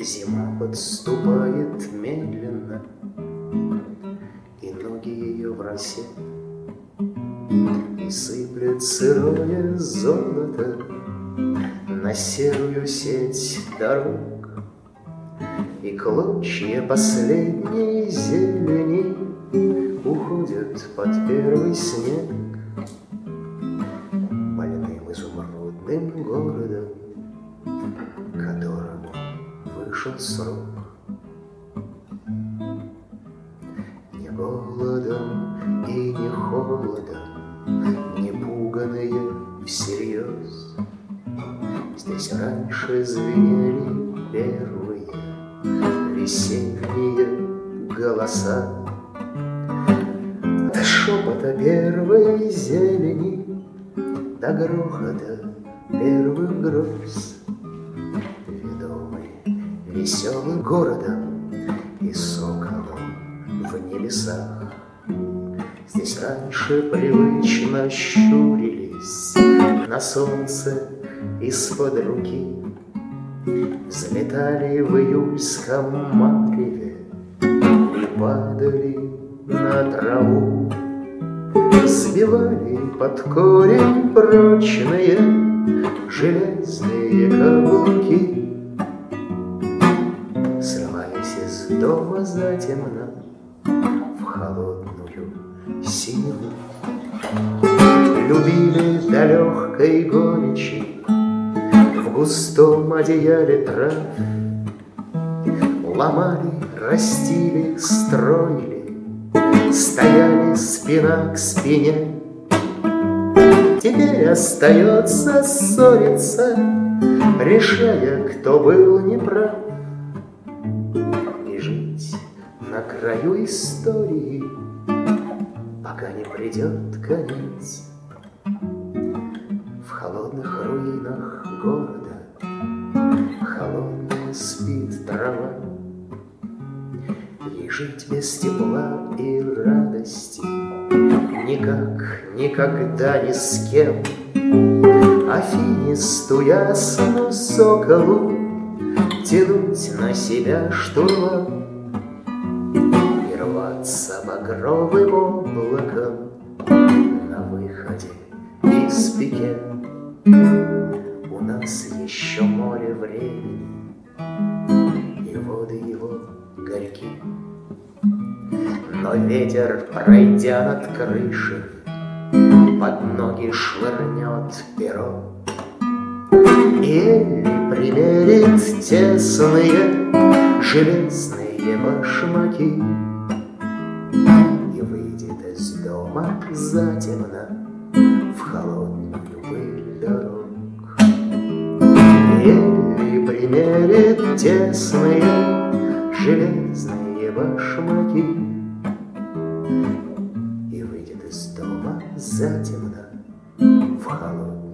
Зима подступает медленно, и ноги ее в росе, и сыплет сырое золото на серую сеть дорог, и клочья последней зелени уходят под первый снег больным изумрудным городом, которому вышел срок. Не голодом и не холодом, не пуганые всерьез, здесь раньше звенели первые весенние голоса. До шепота первой зелени, до грохота первых гроз, ведомый веселым городом и соколом в небесах. Здесь раньше привычно щурились на солнце из-под руки, взлетали в июльском мареве и падали на траву, сбивали под корень прочные железные каблуки, срываясь из дома затемно в холодную синеву. Любили до легкой горечи в густом одеяле трав, ломали, растили, строили, стояли спина к спине. Теперь остается ссориться, решая, кто был неправ, и жить на краю истории, пока не придет конец. В холодных руинах города холодная спит трава, и жить без тепла и радости никак, никогда ни с кем. Афинисту ясно соколу тянуть на себя штурвал и рваться багровым облаком на выходе из пике. У нас еще море времени, и воды его горьки. Но ветер, пройдя над крышей, под ноги швырнет перо, и Элли примерит тесные железные башмаки и выйдет из дома затемно в холодную пыль дорог. И Элли примерит тесные железные башмаки и выйдет из дома затемно в холодную